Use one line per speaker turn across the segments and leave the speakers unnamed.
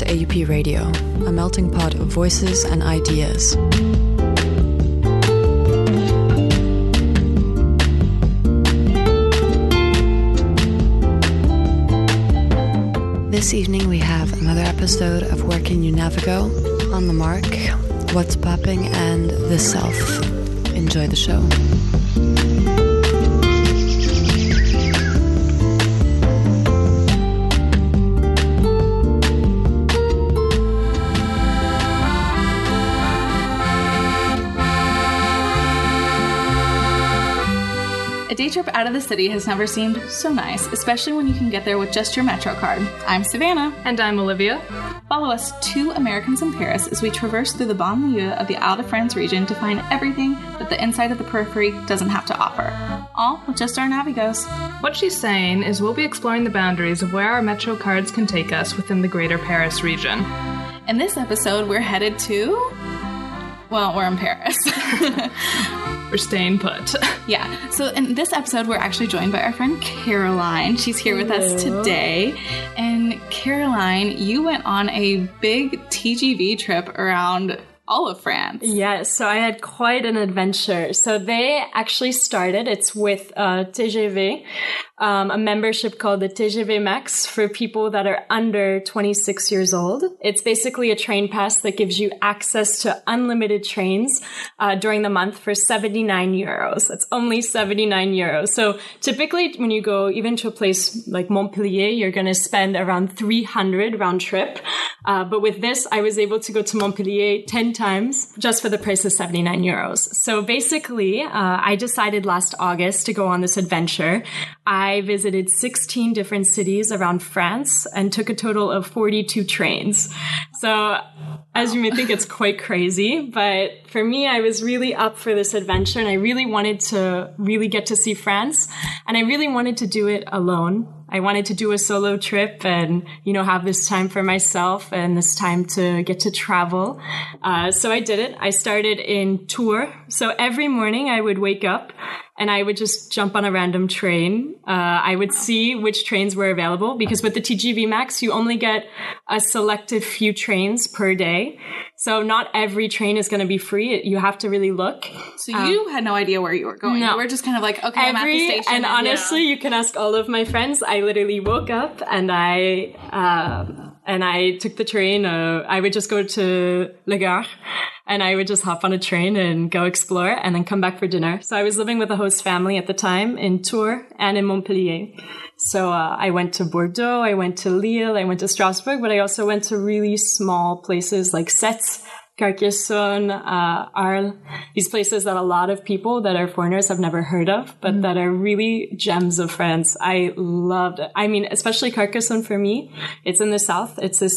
to AUP Radio, a melting pot of voices and ideas. This evening we have another episode of Where Can You Navigo, On the Mark, What's Popping, and The Self. Enjoy the show.
A day trip out of the city has never seemed so nice, especially when you can get there with just your Metro card. I'm Savannah.
And I'm Olivia.
Follow us, two Americans in Paris, as we traverse through the banlieue of the Ile-de-France region to find everything that the inside of the periphery doesn't have to offer. All with just our Navigos.
What she's saying is we'll be exploring the boundaries of where our Metro cards can take us within the greater Paris region.
In this episode, we're headed to... well, we're in Paris.
We're staying put.
Yeah. So in this episode, we're actually joined by our friend Caroline. She's here with us today. And Caroline, you went on a big TGV trip around all of France.
Yes, so I had quite an adventure. So they actually started, it's with TGV, a membership called the TGV Max for people that are under 26 years old. It's basically a train pass that gives you access to unlimited trains during the month for 79 euros. It's only 79 euros. So typically when you go even to a place like Montpellier, you're going to spend around 300 round trip. But with this, I was able to go to Montpellier 10 times just for the price of 79 euros. So basically, I decided last August to go on this adventure. I visited 16 different cities around France and took a total of 42 trains. So as you may think, it's quite crazy. But for me, I was really up for this adventure and I really wanted to really get to see France. And I really wanted to do it alone. I wanted to do a solo trip and, you know, have this time for myself and this time to get to travel. So I did it. I started in Tours. So every morning I would wake up and I would just jump on a random train. I would see which trains were available because with the TGV Max, you only get a selected few trains per day. So not every train is going to be free. You have to really look.
So you had no idea where you were going.
No.
You were just kind of like, okay, I'm at the station.
And honestly, you can ask all of my friends. I literally woke up and I took the train. I would just go to Le Gare and I would just hop on a train and go explore and then come back for dinner. So I was living with a host family at the time in Tours and in Montpellier. So I went to Bordeaux, I went to Lille, I went to Strasbourg, but I also went to really small places like Sète, Carcassonne, Arles, these places that a lot of people that are foreigners have never heard of, but that are really gems of France. I loved it. I mean, especially Carcassonne for me. It's in the south. It's this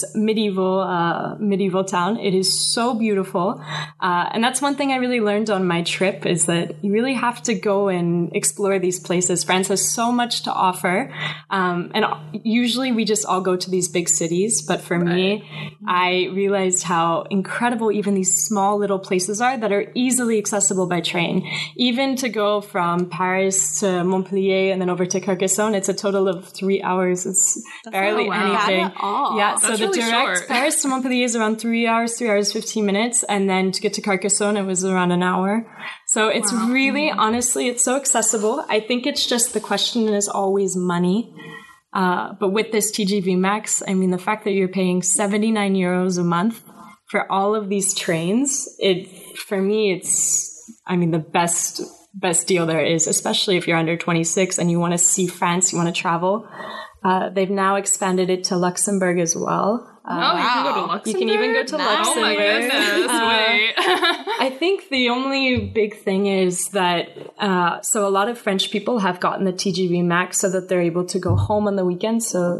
medieval town. It is so beautiful. And that's one thing I really learned on my trip is that you really have to go and explore these places. France has so much to offer. And usually we just all go to these big cities. But for me, I realized how incredible even these small little places are that are easily accessible by train. Even to go from Paris to Montpellier and then over to Carcassonne, it's a total of 3 hours. It's barely anything. Yeah, so the
really
direct
short.
Paris to Montpellier is around 3 hours, 15 minutes. And then to get to Carcassonne, it was around an hour. So it's really, honestly, it's so accessible. I think it's just the question is always money. But with this TGV Max, I mean, the fact that you're paying 79 euros a month for all of these trains, for me, it's, I mean, the best deal there is, especially if you're under 26 and you want to see France, you want to travel. They've now expanded it to Luxembourg as well.
You can go to Luxembourg?
You can even go to Luxembourg.
Oh my goodness, wait.
I think the only big thing is that, so a lot of French people have gotten the TGV Max so that they're able to go home on the weekend. So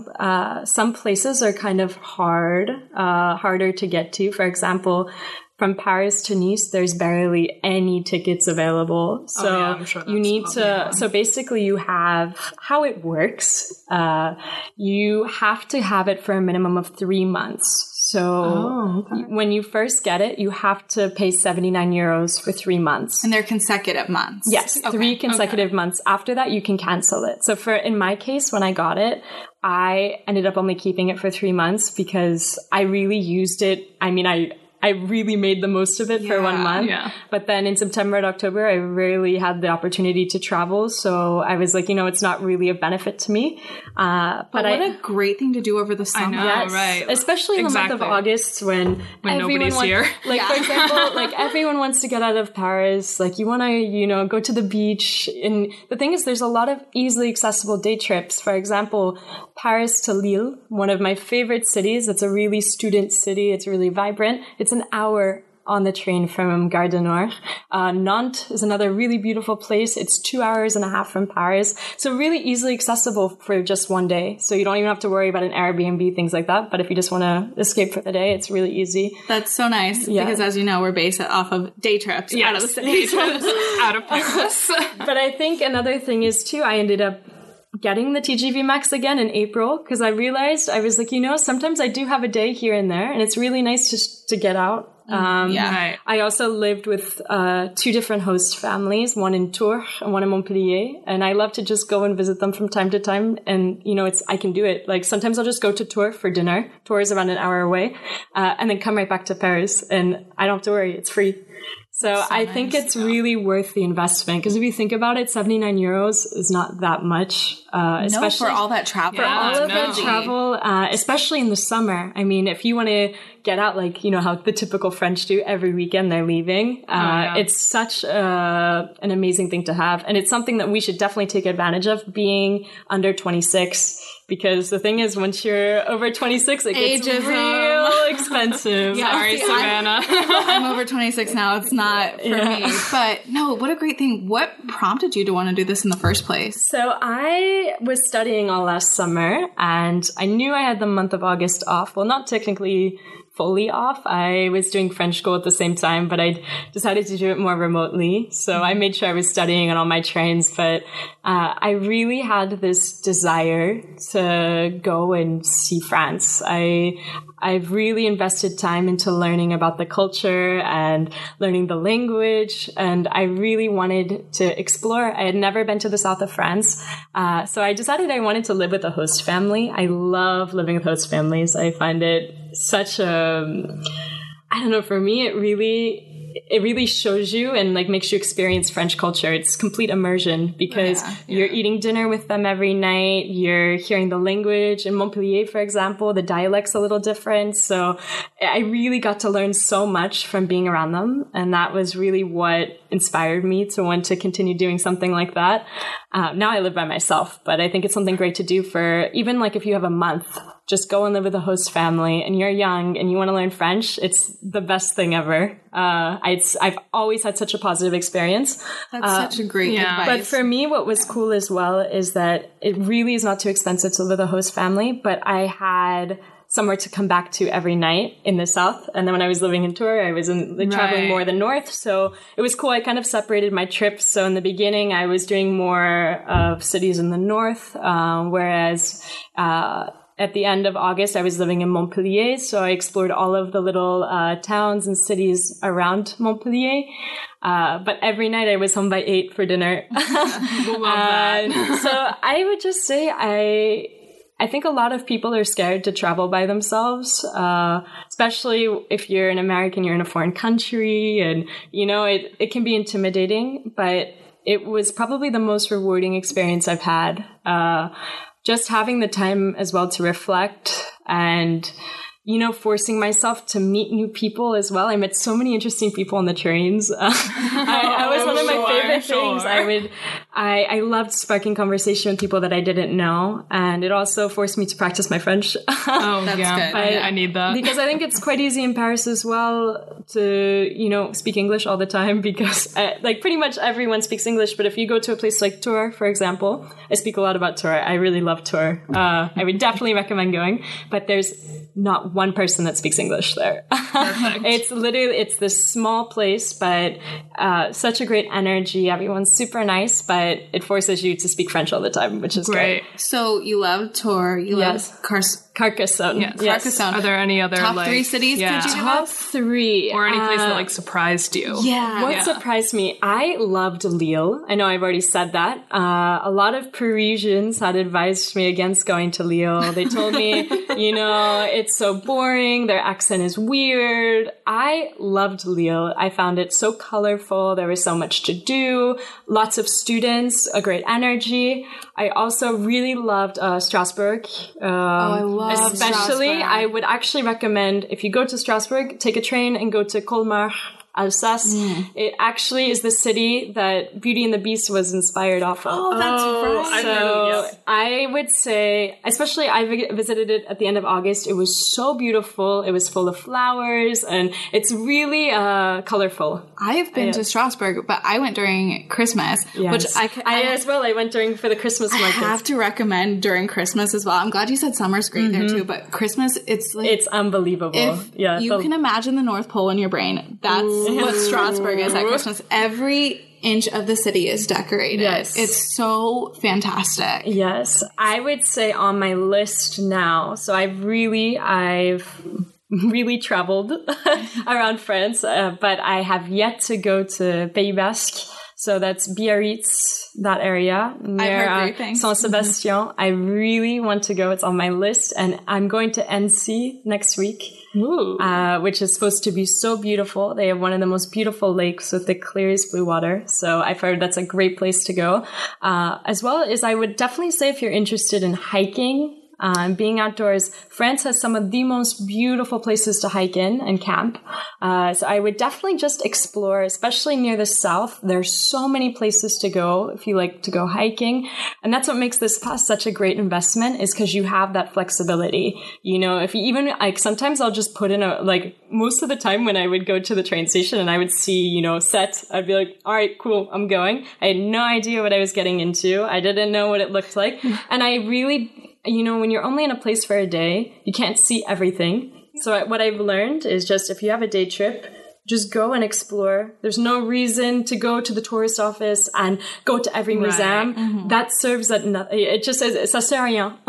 some places are kind of harder to get to. For example, from Paris to Nice, there's barely any tickets available. So
I'm sure
you need to, so basically you have how it works. You have to have it for a minimum of 3 months. So when you first get it, you have to pay 79 euros for 3 months.
And they're consecutive months.
Yes, 3 consecutive months. After that, you can cancel it. So in my case, when I got it, I ended up only keeping it for 3 months because I really used it. I mean, I really made the most of it for 1 month.
Yeah.
But then in September and October, I rarely had the opportunity to travel. So I was like, it's not really a benefit to me.
But what a great thing to do over the summer.
I know, right.
Especially in the month of August when
nobody's here.
Like, for example, like everyone wants to get out of Paris. Like you want to, go to the beach. And the thing is, there's a lot of easily accessible day trips. For example, Paris to Lille, one of my favorite cities. It's a really student city. It's really vibrant. It's an hour on the train from Gare du Nord. Nantes is another really beautiful place. It's 2.5 hours from Paris. So really easily accessible for just one day. So you don't even have to worry about an Airbnb, things like that. But if you just want to escape for the day, it's really easy.
That's so nice. Yeah. Because as you know, we're based off of day trips out of the city.
Out of Paris.
But I think another thing is too, I ended up getting the TGV Max again in April because I realized I was like, sometimes I do have a day here and there and it's really nice to get out.
Right.
I also lived with 2 different host families, one in Tours and one in Montpellier. And I love to just go and visit them from time to time. And, I can do it. Like sometimes I'll just go to Tours for dinner. Tours is around an hour away. And then come right back to Paris. And I don't have to worry. It's free. So I think it's really worth the investment because if you think about it, 79 euros is not that much, especially
for all that travel.
For all of that travel, especially in the summer. I mean, if you want to get out, like, how the typical French do every weekend, they're leaving. It's such an amazing thing to have. And it's something that we should definitely take advantage of being under 26. Because the thing is, once you're over 26, it gets real expensive.
Sorry, Savannah.
I'm over 26 now. It's not for me. But no, what a great thing. What prompted you to want to do this in the first place?
So I was studying all last summer, and I knew I had the month of August off. Well, not technically fully off. I was doing French school at the same time, but I decided to do it more remotely. So I made sure I was studying on all my trains, but I really had this desire to go and see France. I've really invested time into learning about the culture and learning the language, and I really wanted to explore. I had never been to the south of France, so I decided I wanted to live with a host family. I love living with host families. I find it such for me, it really shows you and like makes you experience French culture. It's complete immersion because you're eating dinner with them every night. You're hearing the language. In Montpellier, for example, the dialect's a little different. So I really got to learn so much from being around them. And that was really what inspired me to want to continue doing something like that. Now I live by myself, but I think it's something great to do for even like if you have a month. Just go and live with a host family and you're young and you want to learn French. It's the best thing ever. I've always had such a positive experience.
That's such a great advice.
But for me, what was cool as well is that it really is not too expensive to live with a host family, but I had somewhere to come back to every night in the south. And then when I was living in Tours, I was traveling more the north. So it was cool. I kind of separated my trips. So in the beginning, I was doing more of cities in the north, whereas at the end of August, I was living in Montpellier, so I explored all of the little towns and cities around Montpellier. But every night I was home by 8 for dinner.
Love that.
So I would just say I think a lot of people are scared to travel by themselves, especially if you're an American, you're in a foreign country, and, it can be intimidating, but it was probably the most rewarding experience I've had. Just having the time as well to reflect and, forcing myself to meet new people as well. I met so many interesting people on the trains. I was one of my favorite things. I loved sparking conversation with people that I didn't know. And it also forced me to practice my French.
Oh, that's good. I need that.
Because I think it's quite easy in Paris as well to, speak English all the time because pretty much everyone speaks English. But if you go to a place like Tours, for example, I speak a lot about Tours. I really love Tours. I would definitely recommend going. But there's not one person that speaks English there. It's this small place, but such a great energy. Everyone's super nice, but it forces you to speak French all the time, which is great.
So you love Tours, you love
Carcassonne.
Yes.
Carcassonne.
Are there any other
top
like,
3 cities?
Yeah.
Could you give
Top
us?
3.
Or any place that like surprised you?
Yeah.
What surprised me? I loved Lille. I know I've already said that. A lot of Parisians had advised me against going to Lille. They told me, it's so boring. Their accent is weird. I loved Lille. I found it so colorful. There was so much to do. Lots of students, a great energy. I also really loved Strasbourg.
I love
Especially,
Strasbourg.
I would actually recommend, if you go to Strasbourg, take a train and go to Colmar, Alsace. It actually is the city that Beauty and the Beast was inspired off of.
Oh, that's right.
I've heard of it, yes.
I would say, especially I visited it at the end of August. It was so beautiful. It was full of flowers and it's really colorful.
I've been to Strasbourg, but I went during Christmas, which
I went for the Christmas
I
market.
have to recommend during Christmas as well. I'm glad you said summer's great there too, but Christmas, it's like
It's unbelievable.
if you can imagine the North Pole in your brain, that's what Strasbourg is at Christmas. Every inch of the city is decorated.
Yes.
It's so fantastic.
Yes, I would say on my list now. So I've really traveled around France, but I have yet to go to Pays Basque. So that's Biarritz, that area near
heard great things.
Saint Sebastian. I really want to go. It's on my list, and I'm going to Annecy next week. Which is supposed to be so beautiful. They have one of the most beautiful lakes with the clearest blue water. So I've heard that's a great place to go. As well as I would definitely say if you're interested in hiking, being outdoors, France has some of the most beautiful places to hike in and camp. So I would definitely just explore, especially near the south. There's so many places to go if you like to go hiking. And that's what makes this pass such a great investment, is because you have that flexibility. If you even, sometimes I'll just put in most of the time when I would go to the train station and I would see, set, I'd be like, all right, cool, I'm going. I had no idea what I was getting into. I didn't know what it looked like. And I really, when you're only in a place for a day, you can't see everything. So what I've learned is just if you have a day trip, just go and explore. There's no reason to go to the tourist office and go to every museum. Mm-hmm. That serves at nothing. It just says, ça sert à rien.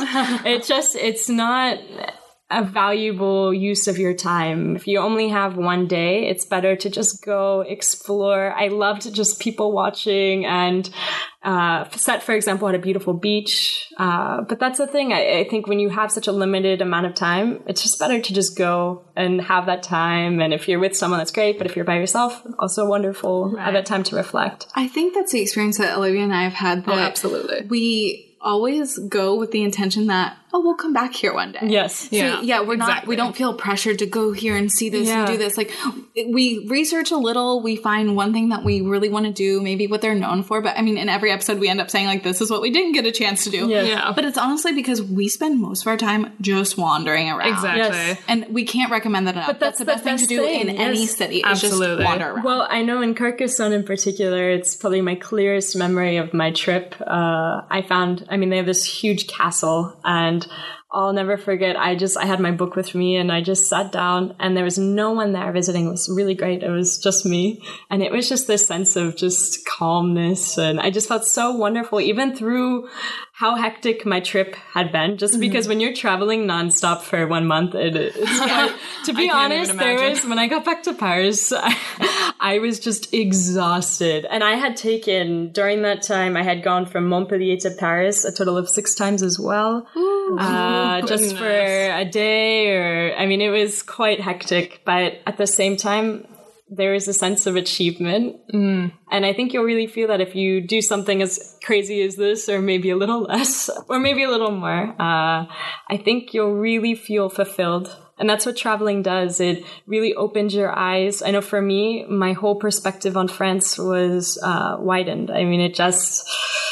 It's not a valuable use of your time. If you only have one day, it's better to just go explore. I loved just people watching, and Set, for example, had a beautiful beach. But that's the thing. I think when you have such a limited amount of time, it's just better to just go and have that time. And if you're with someone, that's great. But if you're by yourself, also wonderful. Right. Have that time to reflect.
I think that's the experience that Olivia and I have had. That
absolutely.
We always go with the intention that, we'll come back here one day.
Yes.
So, we're not, we don't feel pressured to go here and see this and do this. Like, we research a little, we find one thing that we really want to do, maybe what they're known for. But I mean, in every episode, we end up saying, this is what we didn't get a chance to do.
Yeah.
But it's honestly because we spend most of our time just wandering around.
Exactly.
Yes. And we can't recommend that enough.
But that's
the best thing to do in any city. Absolutely. Is just wander around.
Well, I know in Carcassonne in particular, it's probably my clearest memory of my trip. They have this huge castle, and I'll never forget, I had my book with me and I just sat down and there was no one there visiting. It was really great. It was just me. And it was just this sense of just calmness. And I just felt so wonderful, even through how hectic my trip had been. Just because when you're traveling nonstop for 1 month, it's quite, to be honest, when I got back to Paris, I was just exhausted. And I had taken, during that time, I had gone from Montpellier to Paris a total of 6 times as well. Just for a day, it was quite hectic, but at the same time, there is a sense of achievement. And I think you'll really feel that if you do something as crazy as this, or maybe a little less, or maybe a little more, I think you'll really feel fulfilled. And that's what traveling does. It really opens your eyes. I know for me, my whole perspective on France was widened. It just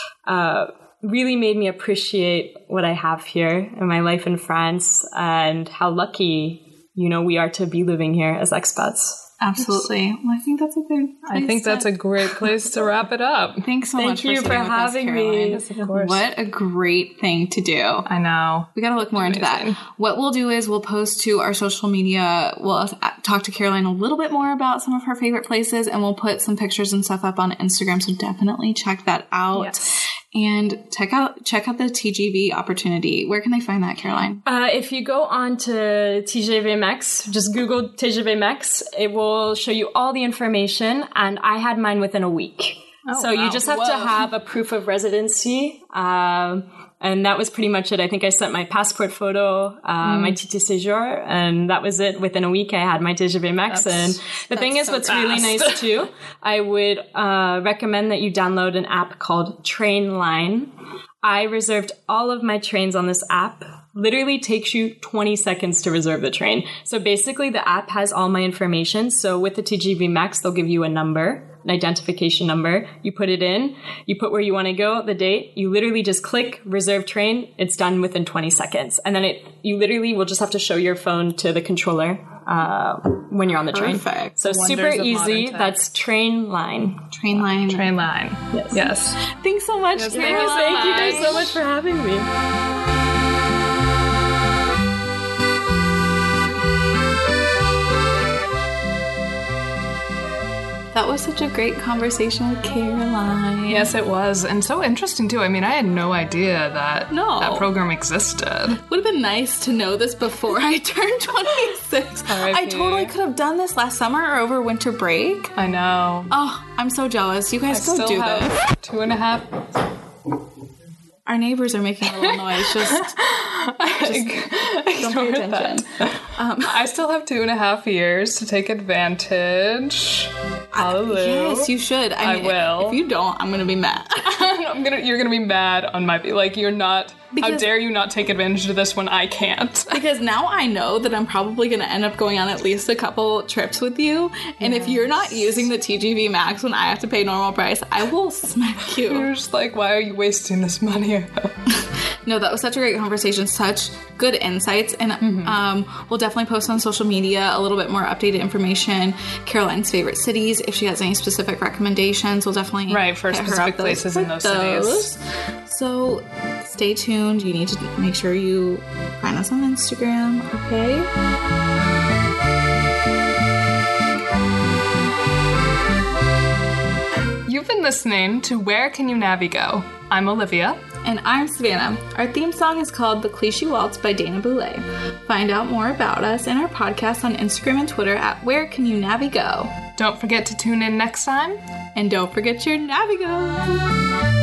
really made me appreciate what I have here in my life in France and how lucky, we are to be living here as expats.
Absolutely. Well, I think that's a good place.
That's a great place to wrap it up.
Thanks so much for having me.
Yes, of course.
What a great thing to do.
I know.
We got to look more into that. What we'll do is we'll post to our social media. We'll talk to Caroline a little bit more about some of her favorite places, and we'll put some pictures and stuff up on Instagram. So definitely check that out.
Yes.
And check out the TGV opportunity. Where can they find that, Caroline?
If you go on to TGV Max, just Google TGV Max, it will show you all the information. And I had mine within a week.
Oh,
so you just have to have a proof of residency. And that was pretty much it. I think I sent my passport photo, my titre séjour, and that was it. Within a week, I had my TGV Max. And the thing is, what's really nice too, I would recommend that you download an app called Trainline. I reserved all of my trains on this app. Literally takes you 20 seconds to reserve the train. So basically, the app has all my information. So with the TGV Max, they'll give you a number, an identification number. You put it in, you put where you want to go, the date. You literally just click reserve train. It's done within 20 seconds. And then you literally will just have to show your phone to the controller when you're on the train.
Perfect.
So super easy. That's Trainline.
Trainline.
Yes.
Thank so much, Caroline.
Thank you guys so much for having me.
That was such a great conversation with Caroline.
Yes, it was. And so interesting, too. I mean, I had no idea that that program existed.
Would have been nice to know this before I turned 26. I totally could have done this last summer or over winter break.
I know.
Oh, I'm so jealous. You guys go do this.
2.5.
Our neighbors are making a little noise. Just don't pay attention.
I still have 2.5 years to take advantage. Hallelujah.
Yes, you should. I mean,
will.
If you don't, I'm gonna be mad.
You're gonna be mad on my like. You're not. How dare you not take advantage of this when I can't?
Because now I know that I'm probably going to end up going on at least a couple trips with you. And if you're not using the TGV Max when I have to pay normal price, I will smack you.
You're just like, why are you wasting this money?
No, that was such a great conversation. Such good insights. And we'll definitely post on social media a little bit more updated information. Caroline's favorite cities. If she has any specific recommendations, we'll definitely
for specific places in those cities.
So stay tuned. You need to make sure you find us on Instagram, okay?
You've been listening to Where Can You Navigo? I'm Olivia.
And I'm Savannah. Our theme song is called The Clichy Waltz by Dana Boulay. Find out more about us and our podcast on Instagram and Twitter at Where Can You Navigo?
Don't forget to tune in next time.
And don't forget your Navigo.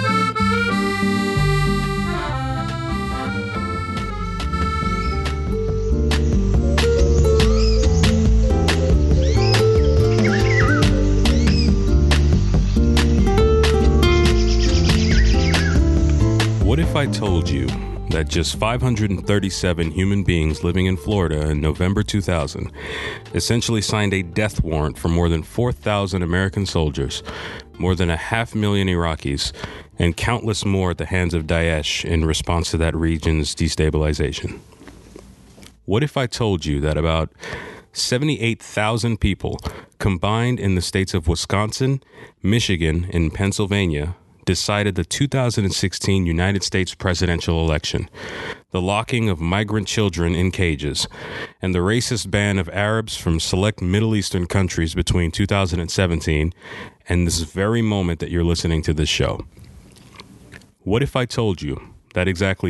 What if I told you that just 537 human beings living in Florida in November 2000 essentially signed a death warrant for more than 4,000 American soldiers, more than 500,000 Iraqis, and countless more at the hands of Daesh in response to that region's destabilization? What if I told you that about 78,000 people combined in the states of Wisconsin, Michigan, and Pennsylvania decided the 2016 United States presidential election, the locking of migrant children in cages, and the racist ban of Arabs from select Middle Eastern countries between 2017 and this very moment that you're listening to this show? What if I told you that exactly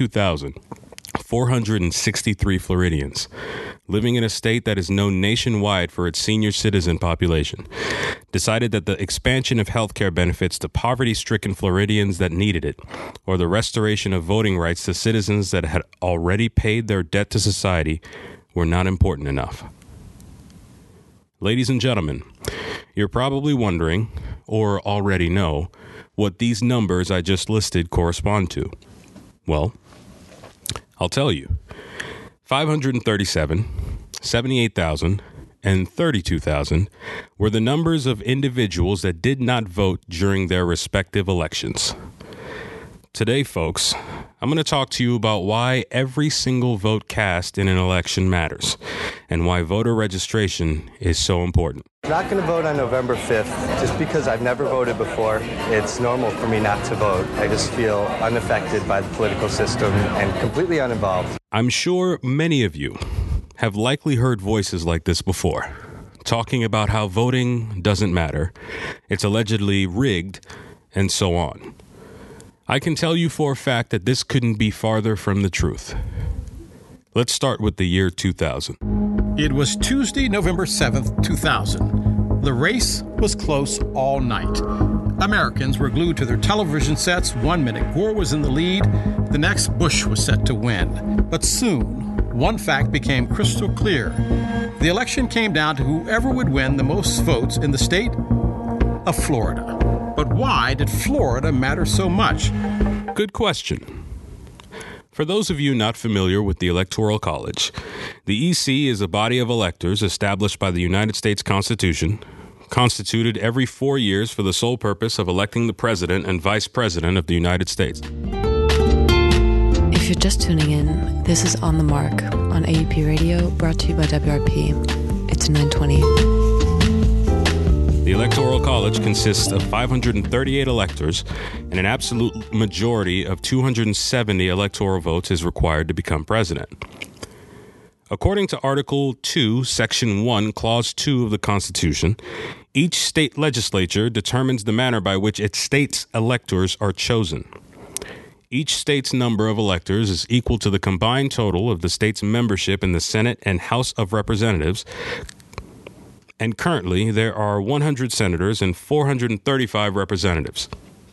32,463 Floridians living in a state that is known nationwide for its senior citizen population decided that the expansion of healthcare benefits to poverty-stricken Floridians that needed it, or the restoration of voting rights to citizens that had already paid their debt to society, were not important enough? Ladies and gentlemen, you're probably wondering, or already know, what these numbers I just listed correspond to. Well, I'll tell you. 537, 78,000, and 32,000 were the numbers of individuals that did not vote during their respective elections. Today, folks, I'm going to talk to you about why every single vote cast in an election matters and why voter registration is so important.
I'm not going to vote on November 5th just because I've never voted before. It's normal for me not to vote. I just feel unaffected by the political system and completely uninvolved.
I'm sure many of you have likely heard voices like this before, talking about how voting doesn't matter, it's allegedly rigged, and so on. I can tell you for a fact that this couldn't be farther from the truth. Let's start with the year 2000.
It was Tuesday, November 7th, 2000. The race was close all night. Americans were glued to their television sets. 1 minute Gore was in the lead. The next, Bush was set to win. But soon, one fact became crystal clear. The election came down to whoever would win the most votes in the state of Florida. But why did Florida matter so much?
Good question. For those of you not familiar with the Electoral College, the EC is a body of electors established by the United States Constitution, constituted every 4 years for the sole purpose of electing the President and Vice President of the United States.
If you're just tuning in, this is On the Mark on AUP Radio, brought to you by WRP. It's 9:20.
The Electoral College consists of 538 electors, and an absolute majority of 270 electoral votes is required to become president. According to Article 2, Section 1, Clause 2 of the Constitution, each state legislature determines the manner by which its state's electors are chosen. Each state's number of electors is equal to the combined total of the state's membership in the Senate and House of Representatives, and currently there are 100 senators and 435 representatives.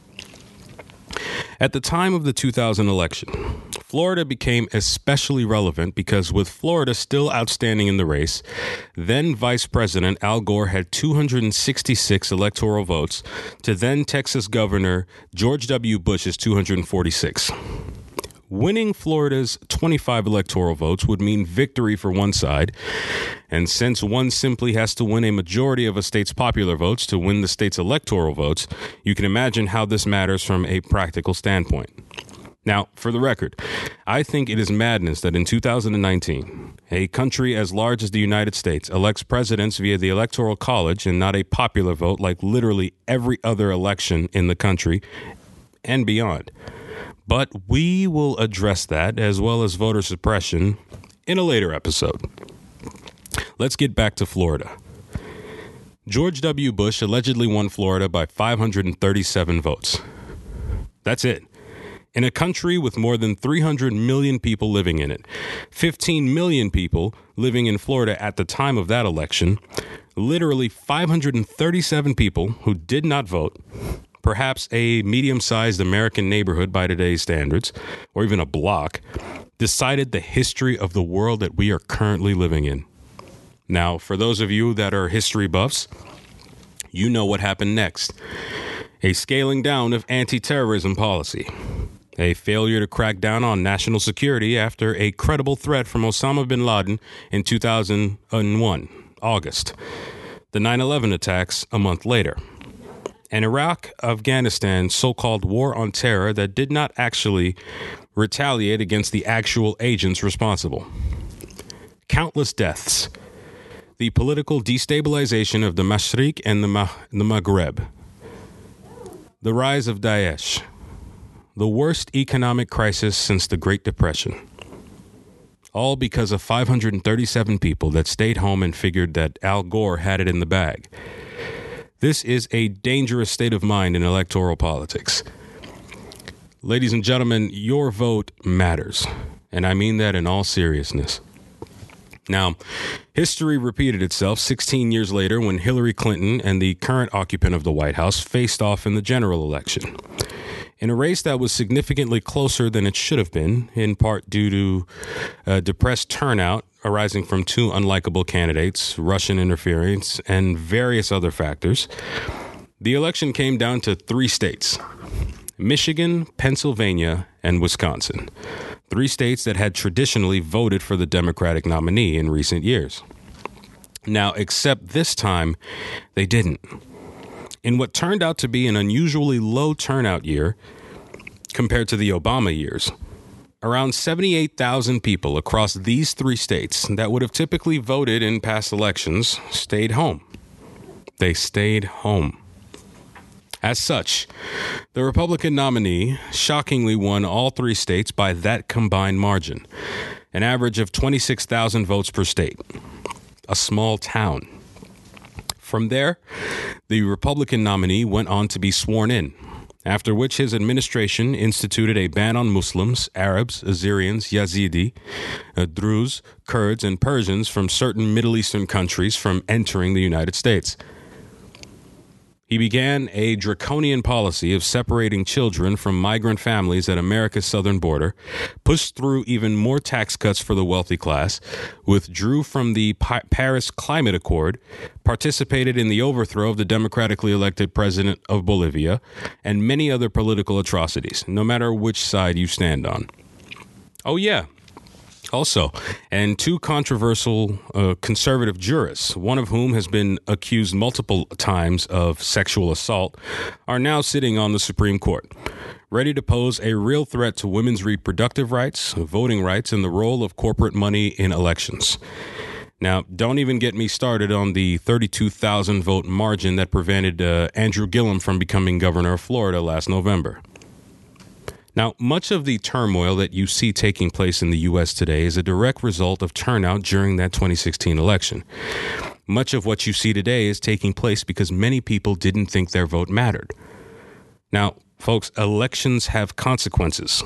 At the time of the 2000 election, Florida became especially relevant because with Florida still outstanding in the race, then Vice President Al Gore had 266 electoral votes to then Texas Governor George W. Bush's 246. Winning Florida's 25 electoral votes would mean victory for one side, and since one simply has to win a majority of a state's popular votes to win the state's electoral votes, you can imagine how this matters from a practical standpoint. Now, for the record, I think it is madness that in 2019, a country as large as the United States elects presidents via the Electoral College and not a popular vote like literally every other election in the country and beyond. But we will address that, as well as voter suppression, in a later episode. Let's get back to Florida. George W. Bush allegedly won Florida by 537 votes. That's it. In a country with more than 300 million people living in it, 15 million people living in Florida at the time of that election, literally 537 people who did not vote, perhaps a medium-sized American neighborhood by today's standards, or even a block, decided the history of the world that we are currently living in. Now, for those of you that are history buffs, you know what happened next. A scaling down of anti-terrorism policy. A failure to crack down on national security after a credible threat from Osama bin Laden in 2001, August. The 9/11 attacks a month later. An Iraq-Afghanistan so-called war on terror that did not actually retaliate against the actual agents responsible. Countless deaths. The political destabilization of the Mashriq and the Maghreb. The rise of Daesh. The worst economic crisis since the Great Depression. All because of 537 people that stayed home and figured that Al Gore had it in the bag. This is a dangerous state of mind in electoral politics. Ladies and gentlemen, your vote matters, and I mean that in all seriousness. Now, history repeated itself 16 years later when Hillary Clinton and the current occupant of the White House faced off in the general election. In a race that was significantly closer than it should have been, in part due to depressed turnout arising from two unlikable candidates, Russian interference, and various other factors, the election came down to 3 states: Michigan, Pennsylvania, and Wisconsin. 3 states that had traditionally voted for the Democratic nominee in recent years. Now, except this time, they didn't. In what turned out to be an unusually low turnout year compared to the Obama years, around 78,000 people across these 3 states that would have typically voted in past elections stayed home. They stayed home. As such, the Republican nominee shockingly won all 3 states by that combined margin, an average of 26,000 votes per state. A small town. From there, the Republican nominee went on to be sworn in, after which his administration instituted a ban on Muslims, Arabs, Assyrians, Yazidi, Druze, Kurds, and Persians from certain Middle Eastern countries from entering the United States. He began a draconian policy of separating children from migrant families at America's southern border, pushed through even more tax cuts for the wealthy class, withdrew from the Paris Climate Accord, participated in the overthrow of the democratically elected president of Bolivia, and many other political atrocities, no matter which side you stand on. Oh, yeah. Also, and two controversial conservative jurists, one of whom has been accused multiple times of sexual assault, are now sitting on the Supreme Court, ready to pose a real threat to women's reproductive rights, voting rights, and the role of corporate money in elections. Now, don't even get me started on the 32,000 vote margin that prevented Andrew Gillum from becoming governor of Florida last November. Now, much of the turmoil that you see taking place in the U.S. today is a direct result of turnout during that 2016 election. Much of what you see today is taking place because many people didn't think their vote mattered. Now, folks, elections have consequences.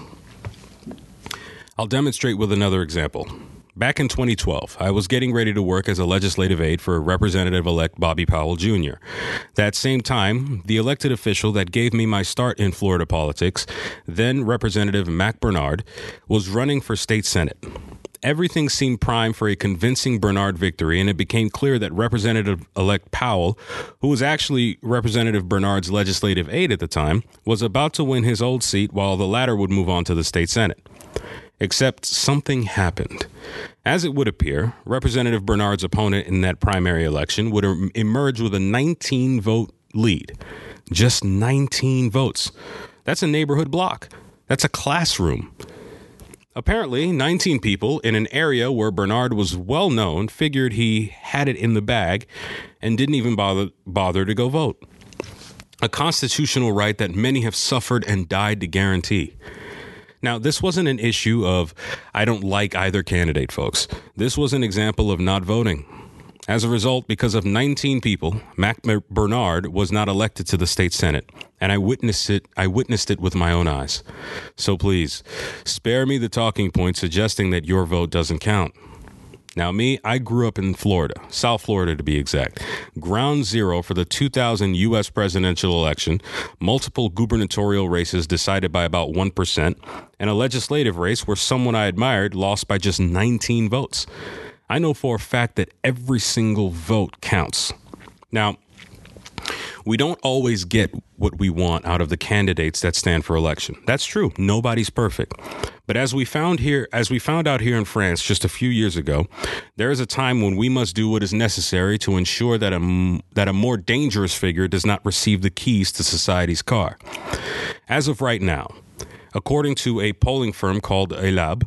I'll demonstrate with another example. Back in 2012, I was getting ready to work as a legislative aide for Representative-elect Bobby Powell Jr. That same time, the elected official that gave me my start in Florida politics, then Representative Mac Bernard, was running for state senate. Everything seemed primed for a convincing Bernard victory, and it became clear that Representative-elect Powell, who was actually Representative Bernard's legislative aide at the time, was about to win his old seat while the latter would move on to the state senate. Except something happened. As it would appear, Representative Bernard's opponent in that primary election would emerge with a 19-vote lead. Just 19 votes. That's a neighborhood block. That's a classroom. Apparently, 19 people in an area where Bernard was well known figured he had it in the bag and didn't even bother to go vote. A constitutional right that many have suffered and died to guarantee. Now, this wasn't an issue of, I don't like either candidate, folks. This was an example of not voting. As a result, because of 19 people, Mac Bernard was not elected to the state senate, and I witnessed it with my own eyes. So please, spare me the talking point suggesting that your vote doesn't count. Now, I grew up in Florida, South Florida to be exact. Ground zero for the 2000 U.S. presidential election, multiple gubernatorial races decided by about 1%, and a legislative race where someone I admired lost by just 19 votes. I know for a fact that every single vote counts. Now, we don't always get what we want out of the candidates that stand for election. That's true. Nobody's perfect. But as we found out here in France just a few years ago, there is a time when we must do what is necessary to ensure that a more dangerous figure does not receive the keys to society's car. As of right now, according to a polling firm called Elab,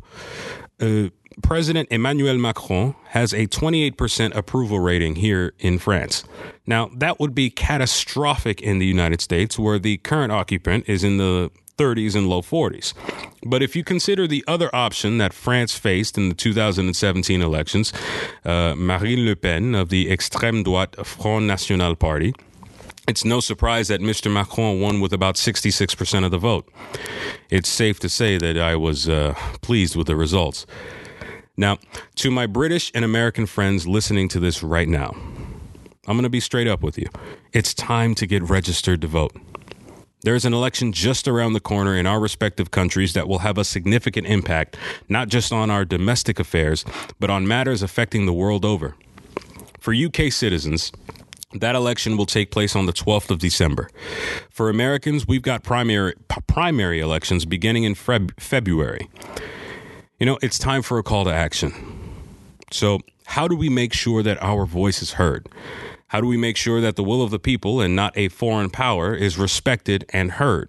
President Emmanuel Macron has a 28% approval rating here in France. Now, that would be catastrophic in the United States, where the current occupant is in the 30s and low 40s. But if you consider the other option that France faced in the 2017 elections, Marine Le Pen of the extrême droite Front National Party, it's no surprise that Mr. Macron won with about 66% of the vote. It's safe to say that I was pleased with the results. Now, to my British and American friends listening to this right now, I'm going to be straight up with you. It's time to get registered to vote. There's an election just around the corner in our respective countries that will have a significant impact, not just on our domestic affairs, but on matters affecting the world over. For UK citizens, that election will take place on the 12th of December. For Americans, we've got primary elections beginning in February. You know, it's time for a call to action. So how do we make sure that our voice is heard? How do we make sure that the will of the people and not a foreign power is respected and heard?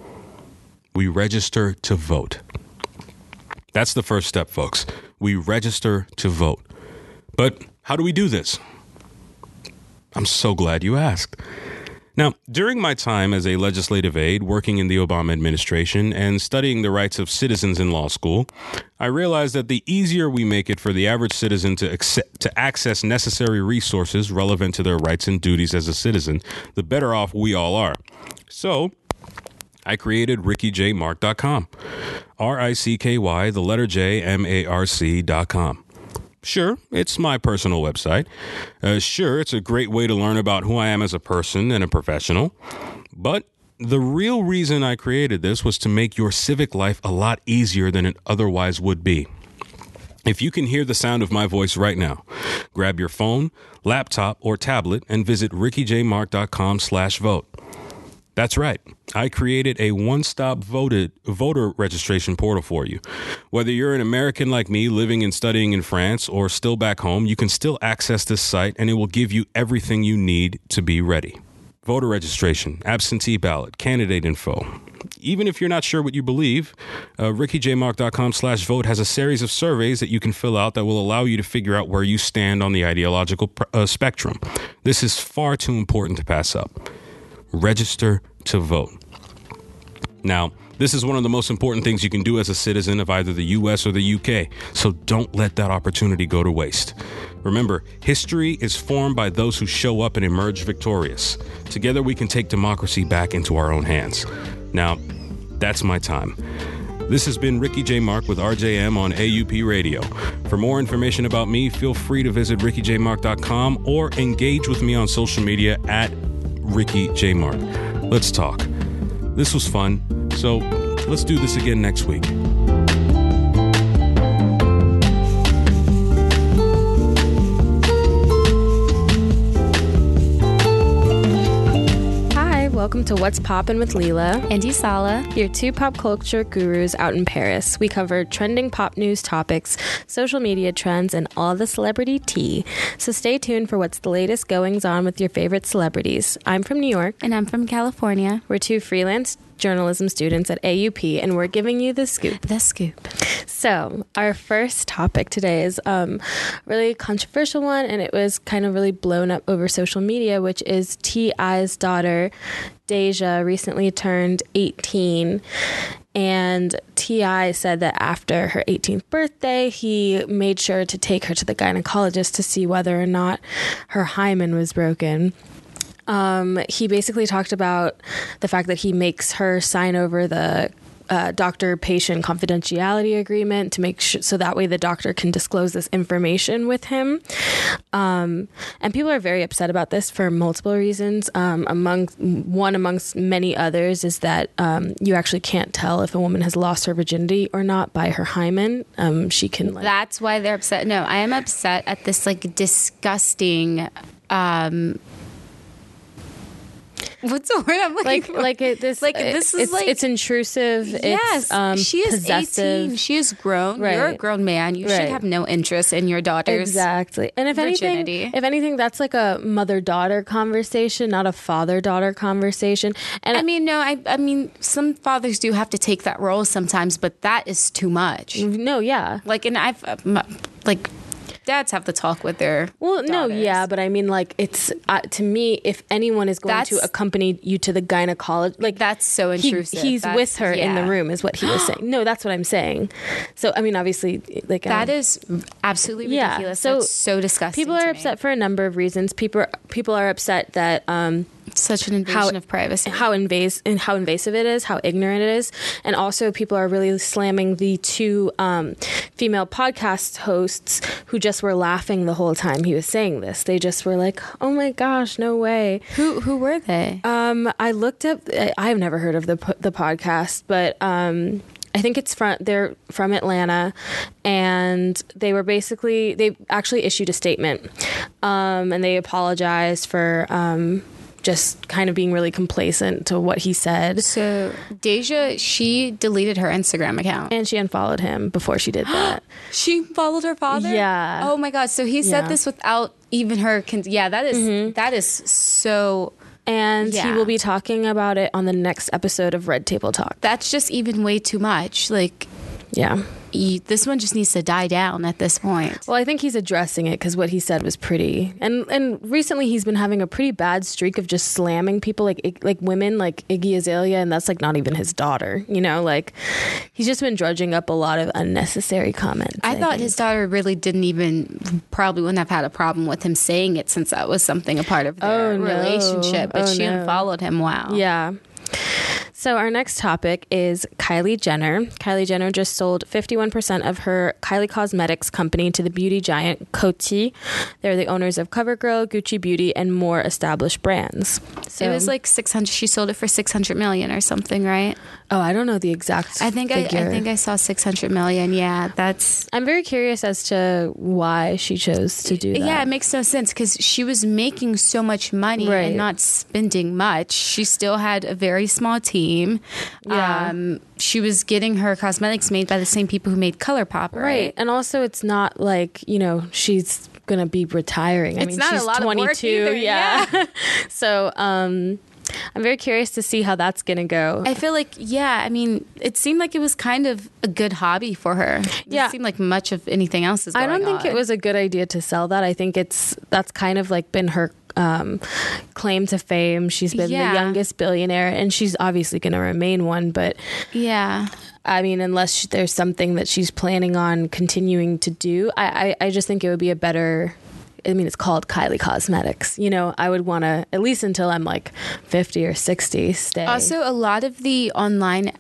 We register to vote. That's the first step, folks. We register to vote. But how do we do this? I'm so glad you asked. Now, during my time as a legislative aide working in the Obama administration and studying the rights of citizens in law school, I realized that the easier we make it for the average citizen to access necessary resources relevant to their rights and duties as a citizen, the better off we all are. So, I created RickyJMark.com. RICKY, the letter J, MARC.com. Sure, it's my personal website. Sure, it's a great way to learn about who I am as a person and a professional. But the real reason I created this was to make your civic life a lot easier than it otherwise would be. If you can hear the sound of my voice right now, grab your phone, laptop, or tablet and visit RickyJMark.com/vote. That's right. I created a one-stop voter registration portal for you. Whether you're an American like me living and studying in France or still back home, you can still access this site and it will give you everything you need to be ready. Voter registration, absentee ballot, candidate info. Even if you're not sure what you believe, RickyJMark.com/vote has a series of surveys that you can fill out that will allow you to figure out where you stand on the ideological spectrum. This is far too important to pass up. Register to vote. Now, this is one of the most important things you can do as a citizen of either the U.S. or the U.K., so don't let that opportunity go to waste. Remember, history is formed by those who show up and emerge victorious. Together we can take democracy back into our own hands. Now, that's my time. This has been Ricky J. Mark with RJM on AUP Radio. For more information about me, feel free to visit RickyJMark.com or engage with me on social media at Ricky J. Mark. Let's talk. This was fun, so let's do this again next week.
Welcome to What's Poppin' with Leela
and Isala,
your two pop culture gurus out in Paris. We cover trending pop news topics, social media trends, and all the celebrity tea. So stay tuned for what's the latest goings on with your favorite celebrities. I'm from New York.
And I'm from California.
We're two freelance journalism students at AUP, and we're giving you the scoop.
The scoop.
So our first topic today is a really controversial one, and it was kind of really blown up over social media, which is T.I.'s daughter, Deja, recently turned 18. And T.I. said that after her 18th birthday, he made sure to take her to the gynecologist to see whether or not her hymen was broken. He basically talked about the fact that he makes her sign over the doctor-patient confidentiality agreement to make sure, so that way the doctor can disclose this information with him. And people are very upset about this for multiple reasons. Amongst many others is that you actually can't tell if a woman has lost her virginity or not by her hymen. She can.
That's why they're upset. No, I am upset at this disgusting. What's the word I'm looking for?
It's intrusive.
Yes, she is
possessive.
18. She is grown.
Right.
You're a grown man. You should have no interest in your daughter's
and if
virginity.
anything, that's like a mother-daughter conversation, not a father-daughter conversation. And
I mean, some fathers do have to take that role sometimes, but that is too much.
No, yeah.
Dads have to talk with their daughters.
No, yeah, but I mean, it's to me, if anyone is going to accompany you to the gynecologist,
that's so intrusive.
He's with her in the room, is what he was saying. No, that's what I'm saying. So, I mean, obviously,
that is absolutely ridiculous. Yeah, so that's so disgusting.
People are upset for a number of reasons. People are upset that
such an invasion of privacy,
how invasive it is, how ignorant it is, and also people are really slamming the two female podcast hosts who just were laughing the whole time he was saying this. They just were like, "Oh my gosh, no way!"
Who were they?
I looked up. I've never heard of the podcast, but I think they're from Atlanta, and they actually issued a statement, and they apologized for just kind of being really complacent to what he said.
So Deja, she deleted her Instagram account.
And she unfollowed him before she did that.
She followed her father?
Yeah.
Oh my God. So he said this without even her... that is so...
And he will be talking about it on the next episode of Red Table Talk.
That's just even way too much.
Yeah.
This one just needs to die down at this point.
Well, I think he's addressing it because what he said was pretty. And recently he's been having a pretty bad streak of just slamming people like women like Iggy Azalea, and that's not even his daughter. He's just been drudging up a lot of unnecessary comments.
I thought his daughter really probably wouldn't have had a problem with him saying it, since that was a part of their relationship. But she unfollowed him. Wow.
Yeah. So our next topic is Kylie Jenner. Kylie Jenner just sold 51% of her Kylie Cosmetics company to the beauty giant Coty. They're the owners of CoverGirl, Gucci Beauty, and more established brands. So,
it was like 600. She sold it for 600 million or something, right?
Oh, I don't know the exact figure.
I think I saw 600 million. Yeah, that's.
I'm very curious as to why she chose to do that.
Yeah, it makes no sense because she was making so much money and not spending much. She still had a very small team.
Yeah.
She was getting her cosmetics made by the same people who made ColourPop, right?
And also, it's not like, she's gonna be retiring.
It's not
she's
a lot
22.
of work either.
Yeah. So, I'm very curious to see how that's going to go.
I feel like, it seemed like it was kind of a good hobby for her. It didn't seem like much of anything else is going on.
I don't think it was a good idea to sell that. I think that's kind of like been her claim to fame. She's been the youngest billionaire, and she's obviously going to remain one. But
yeah,
I mean, unless there's something that she's planning on continuing to do, I just think it would be a better... I mean, it's called Kylie Cosmetics. I would want to, at least until I'm like 50 or 60, stay.
Also, a lot of the online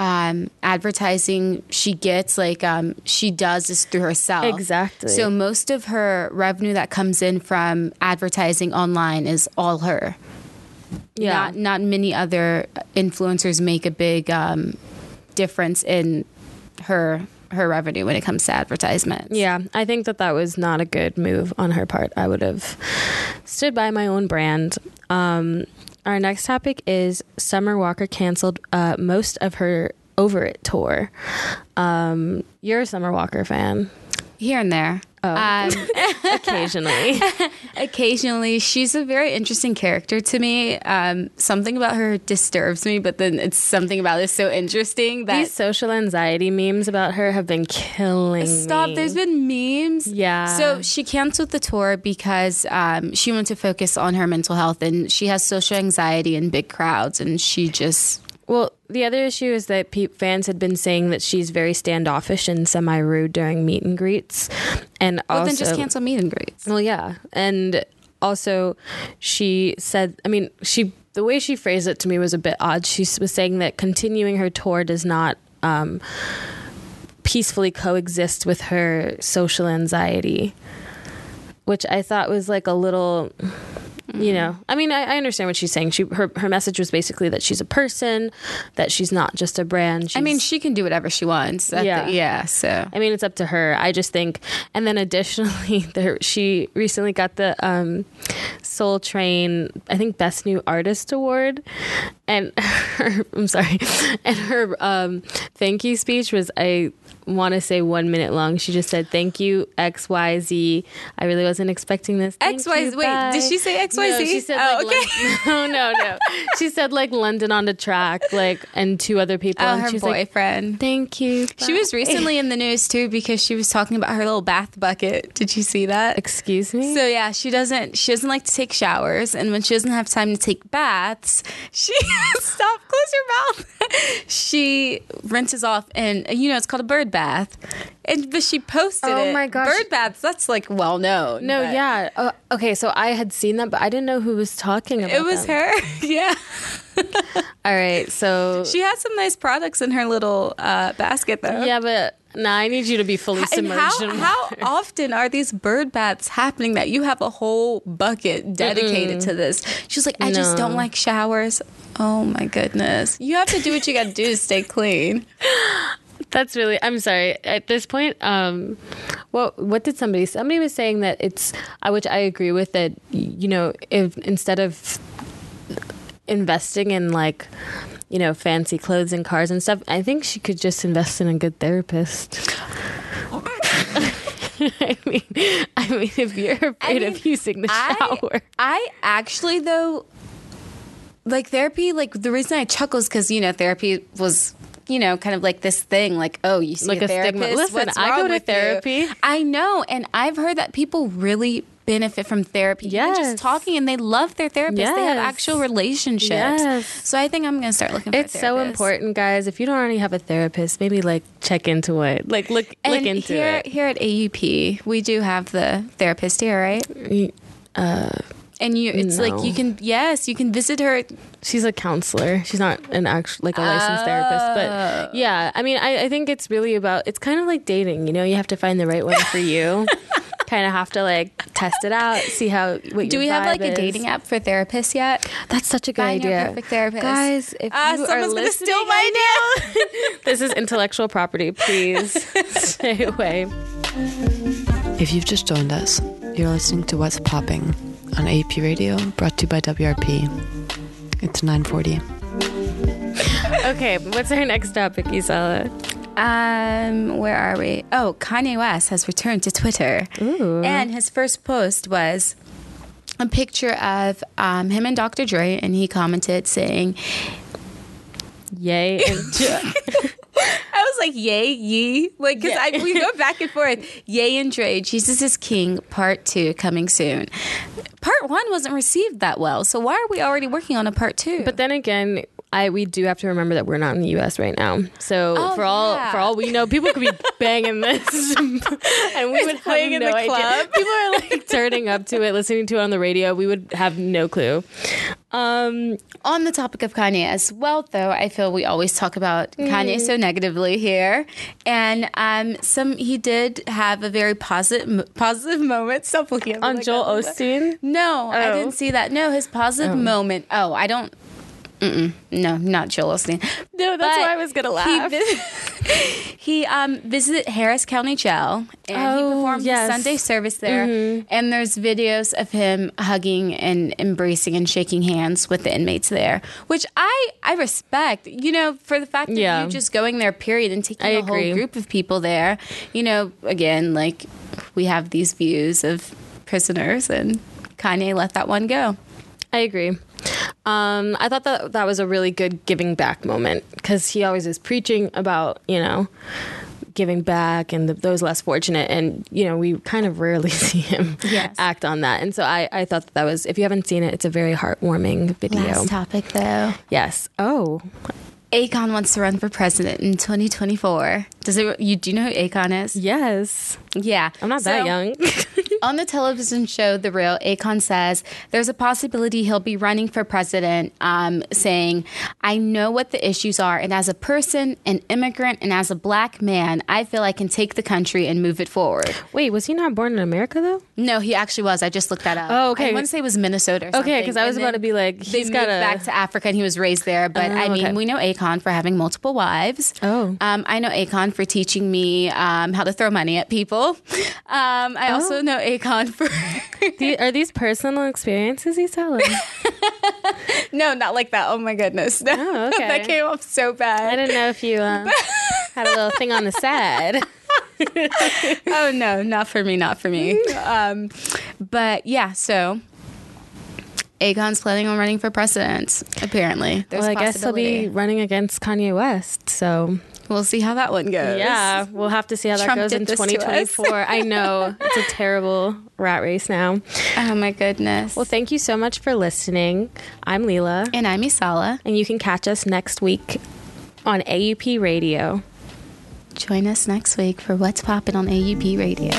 advertising she gets, she does this through herself.
Exactly.
So most of her revenue that comes in from advertising online is all her.
Yeah.
Not many other influencers make a big difference in her revenue when it comes to advertisements.
Yeah, I think that was not a good move on her part. I would have stood by my own brand. Our next topic is Summer Walker canceled most of her Over It tour. You're a Summer Walker fan.
Here and there.
Occasionally.
Occasionally. She's a very interesting character to me. Something about her disturbs me, but then it's something about it so interesting that...
These social anxiety memes about her have been killing me.
There's been memes.
Yeah.
So she canceled the tour because she wanted to focus on her mental health, and she has social anxiety in big crowds, and she just...
Well, the other issue is that fans had been saying that she's very standoffish and semi-rude during meet and greets. And
well,
also,
then just cancel meet and greets.
Well, yeah. And also, she said, the way she phrased it to me was a bit odd. She was saying that continuing her tour does not peacefully coexist with her social anxiety, which I thought was like a little... I understand what she's saying. Her message was basically that she's a person, that she's not just a brand.
She can do whatever she wants. So.
It's up to her. I just think, and then additionally, she recently got the Soul Train, I think, Best New Artist Award, and her thank you speech was, I want to say, 1 minute long. She just said, "Thank you, XYZ. I really wasn't expecting this."
XYZ. Wait, did she say XYZ?
No, she said no. She said like London on the Track, and two other people.
Oh,
and
her
she's
boyfriend.
Like, "Thank you." Bye.
She was recently in the news too because she was talking about her little bath bucket. Did you see that?
Excuse me?
So yeah, she doesn't like to take showers, and when she doesn't have time to take baths, she close your mouth. She rinses off, and it's called a bird bath. But she posted it.
Oh my gosh.
Bird baths, that's well known.
No, yeah. Okay, so I had seen that, but I didn't know who was talking about
it. Was
them.
her. Yeah.
All right, so...
She has some nice products in her little basket, though.
Yeah, but... I need you to be fully submerged.
And how often are these bird baths happening that you have a whole bucket dedicated to this? She's like, I just don't like showers. Oh, my goodness. You have to do what you got to do to stay clean.
That's really... I'm sorry. At this point, what did somebody... Somebody was saying that it's... Which I agree with, that, if instead of investing in, fancy clothes and cars and stuff, I think she could just invest in a good therapist. I mean, if you're afraid of using the shower.
I actually, though, therapy, the reason I chuckle is because, therapy was... kind of like this thing, you see a therapist.
Stigma. Listen,
what's
I
wrong
go to
with
therapy.
You? I know, and I've heard that people really benefit from therapy.
Yes.
Even just talking, and they love their therapist.
Yes.
They have actual relationships.
Yes.
So I think I'm going to start looking for a therapist.
It's so important, guys. If you don't already have a therapist, maybe check into it. Look into it.
Here at AUP, we do have the therapist here, right? And it's like you can visit her.
She's a counselor. She's not an actual like a licensed therapist, but yeah, I mean, I think it's really about. It's kind of like dating. You know, you have to find the right one for you. Kind of have to like test it out, see what.
Do we have like a dating app for therapists yet?
That's such a good idea.
Perfect therapist,
guys. If you are listening,
steal my idea.
This is intellectual property. Please stay away.
If you've just joined us, you're listening to What's Popping on AUP Radio, brought to you by WRP. It's 9:40.
Okay, what's our next topic, Isala?
Where are we? Oh, Kanye West has returned to Twitter.
Ooh.
And his first post was a picture of him and Dr. Dre, and he commented saying,
"Yay!"
I was like, "Yay, ye!" Like, because we go back and forth. Yay and Dre, Jesus is King, Part 2 coming soon. Part 1 wasn't received that well, so why are we already working on a Part 2?
But then again, we do have to remember that we're not in the U.S. right now. So for all we know, people could be banging this, and we would have no idea. People are like turning up to it, listening to it on the radio. We would have no clue.
On the topic of Kanye as well, though, I feel we always talk about Kanye so negatively here, and he did have a very positive moment. Stop looking at me
on Joel Osteen.
No, I didn't see that. No, his positive moment. Oh, I don't. No, not Joel Osteen.
No, that's why I was gonna laugh.
He visited Harris County Jail, and he performed his Sunday service there. Mm-hmm. And there's videos of him hugging and embracing and shaking hands with the inmates there, which I respect. You know, for the fact that you just going there, period, and taking a whole group of people there. You know, again, like we have these views of prisoners, and Kanye let that one go.
I agree. I thought that was a really good giving back moment, because he always is preaching about, you know, giving back and those less fortunate. And, you know, we kind of rarely see him act on that. And so I thought that was, if you haven't seen it, it's a very heartwarming video.
Last topic, though.
Yes. Oh.
Akon wants to run for president in 2024. Do you know who Akon is?
Yes.
Yeah.
I'm not that young.
On the television show The Real, Akon says there's a possibility he'll be running for president, saying, "I know what the issues are, and as a person, an immigrant, and as a black man, I feel I can take the country and move it forward."
Wait, was he not born in America, though?
No, he actually was. I just looked that up.
Oh, okay.
I want to say it was Minnesota or something.
Okay, because I was about to be like,
he's got back to Africa, and he was raised there. But I mean, we know Akon for having multiple wives.
Oh.
I know Akon for teaching me how to throw money at people. I also know Akon for...
Are these personal experiences he's telling?
No, not like that. Oh my goodness. No,
oh, okay.
That came off so bad.
I didn't know if you had a little thing on the side.
Oh no, not for me. But yeah, so Akon's planning on running for president, apparently.
Well, I guess he'll be running against Kanye West, so...
We'll see how that one goes.
Yeah, we'll have to see how that goes in 2024. I know. It's a terrible rat race now.
Oh, my goodness.
Well, thank you so much for listening. I'm Leela.
And I'm Isala.
And you can catch us next week on AUP Radio.
Join us next week for What's Poppin' on AUP Radio.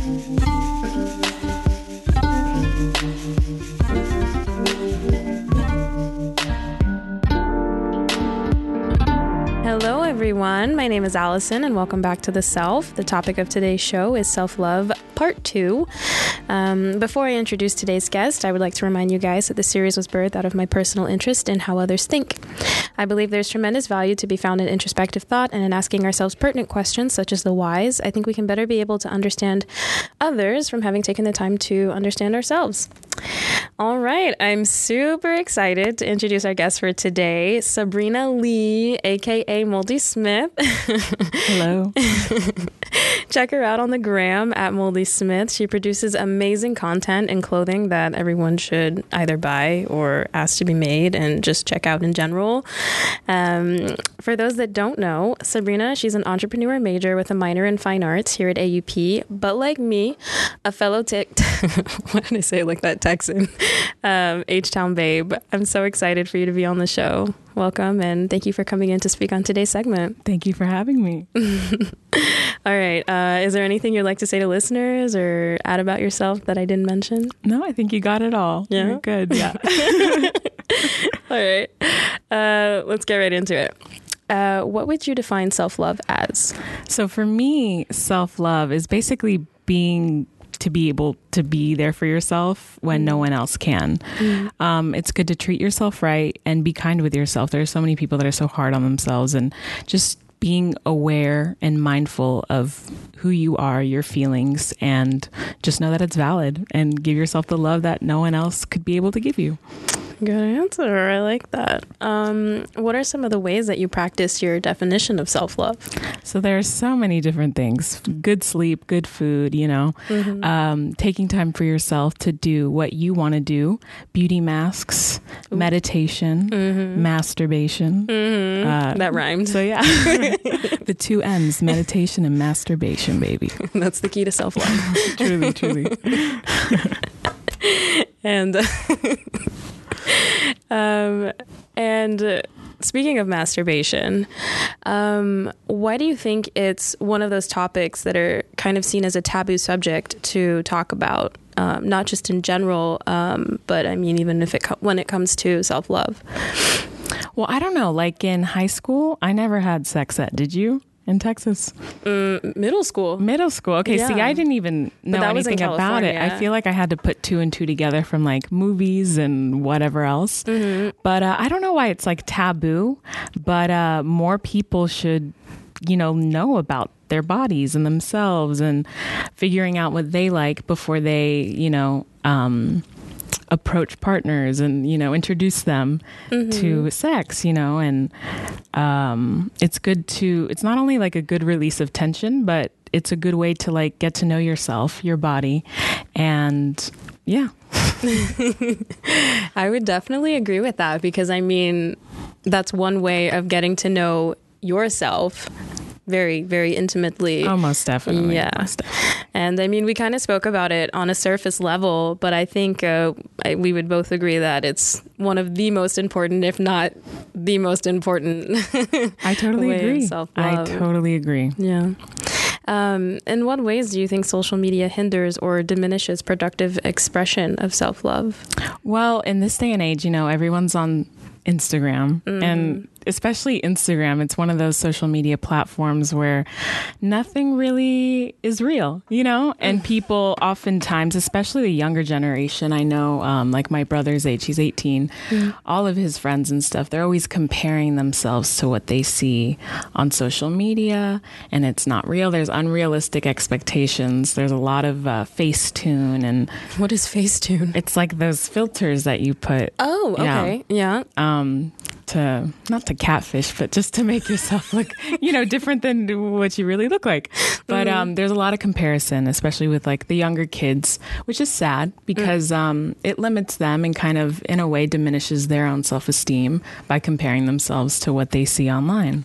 Hello, everyone. My name is Allison, and welcome back to The Self. The topic of today's show is self-love, part 2. Before I introduce today's guest, I would like to remind you guys that the series was birthed out of my personal interest in how others think. I believe there's tremendous value to be found in introspective thought and in asking ourselves pertinent questions, such as the whys. I think we can better be able to understand others from having taken the time to understand ourselves. All right, I'm super excited to introduce our guest for today, Sabrina Lee, aka Moldy Smith.
Hello.
Check her out on the gram at Moldy Smith. She produces amazing content and clothing that everyone should either buy or ask to be made and just check out in general. For those that don't know, Sabrina, she's an entrepreneur major with a minor in fine arts here at AUP, but like me, a fellow why did I say it like that, Texan? H-Town babe. I'm so excited for you to be on the show. Welcome, and thank you for coming in to speak on today's segment.
Thank you for having me.
All right. Is there anything you'd like to say to listeners or add about yourself that I didn't mention?
No, I think you got it all.
Yeah?
You're good. Yeah.
All right. Let's get right into it. What would you define self-love as?
So for me, self-love is basically being to be able to be there for yourself when no one else can. It's good to treat yourself right and be kind with yourself. There are so many people that are so hard on themselves, and just being aware and mindful of who you are, your feelings, and just know that it's valid and give yourself the love that no one else could be able to give you.
Good answer. I like that. What are some of the ways that you practice your definition of self-love?
So there are so many different things. Good sleep, good food, taking time for yourself to do what you want to do. Beauty masks, meditation, masturbation.
That rhymed.
So yeah, the 2 M's, meditation and masturbation, baby.
That's the key to self-love.
Truly, truly.
And speaking of masturbation, why do you think it's one of those topics that are kind of seen as a taboo subject to talk about, not just in general, but I mean, even when it comes to self-love?
Well, I don't know. Like in high school, I never had sex ed. Did you? In Texas?
Middle school.
Okay,
Yeah.
See, I didn't even know anything about it. I feel like I had to put 2 and 2 together from like movies and whatever else. But I don't know why it's like taboo, but more people should, know about their bodies and themselves and figuring out what they like before they, approach partners and, introduce them to sex, and it's not only like a good release of tension, but it's a good way to like get to know yourself, your body, and yeah.
I would definitely agree with that, because I mean, that's one way of getting to know yourself very, very intimately.
Oh, most definitely.
Yeah. And I mean, we kind of spoke about it on a surface level, but I think we would both agree that it's one of the most important, if not the most important.
I totally agree.
Self-love.
I totally agree.
Yeah. In what ways do you think social media hinders or diminishes productive expression of self-love?
Well, in this day and age, everyone's on Instagram, and especially Instagram, it's one of those social media platforms where nothing really is real, and people oftentimes, especially the younger generation, I know, like my brother's age, he's 18, all of his friends and stuff, they're always comparing themselves to what they see on social media, and it's not real. There's unrealistic expectations. There's a lot of Facetune. And
what is Facetune?
It's like those filters that you put.
Oh, okay. Yeah.
Not to catfish, but just to make yourself look, different than what you really look like. But there's a lot of comparison, especially with like the younger kids, which is sad because it limits them and kind of, in a way, diminishes their own self-esteem by comparing themselves to what they see online.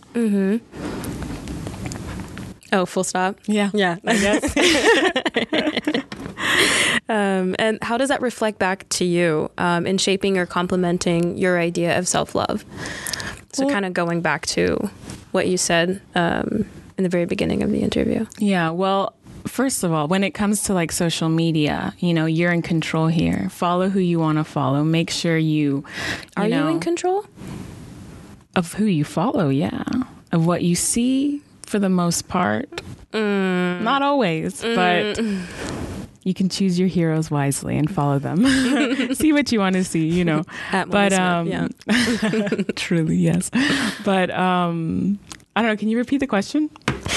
Oh, full stop?
Yeah.
Yeah, I guess. And how does that reflect back to you in shaping or complementing your idea of self-love? So kind of going back to what you said in the very beginning of the interview.
Yeah, well, first of all, when it comes to like social media, you're in control here. Follow who you want to follow. Make sure you
Are you in control?
Of who you follow, yeah. Of what you see, for the most part. Not always, but you can choose your heroes wisely and follow them. See what you want to see,
But yeah.
Truly, yes. But I don't know. Can you repeat the question?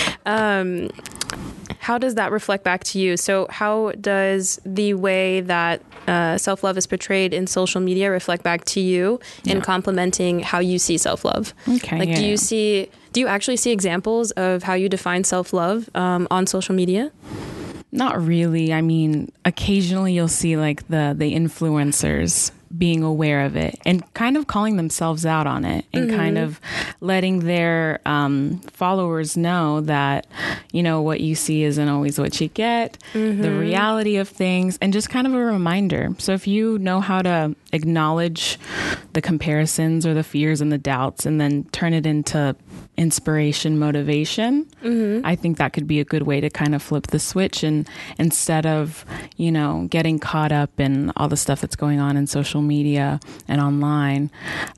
How does that reflect back to you? So how does the way that self-love is portrayed in social media reflect back to you in complementing how you see self-love?
Okay.
Like, do you actually see examples of how you define self-love on social media?
Not really. I mean, occasionally you'll see like the influencers being aware of it and kind of calling themselves out on it and kind of letting their followers know that, you know, what you see isn't always what you get, the reality of things, and just kind of a reminder. So if you know how to acknowledge the comparisons or the fears and the doubts and then turn it into inspiration, motivation, I think that could be a good way to kind of flip the switch. And instead of, you know, getting caught up in all the stuff that's going on in social media and online,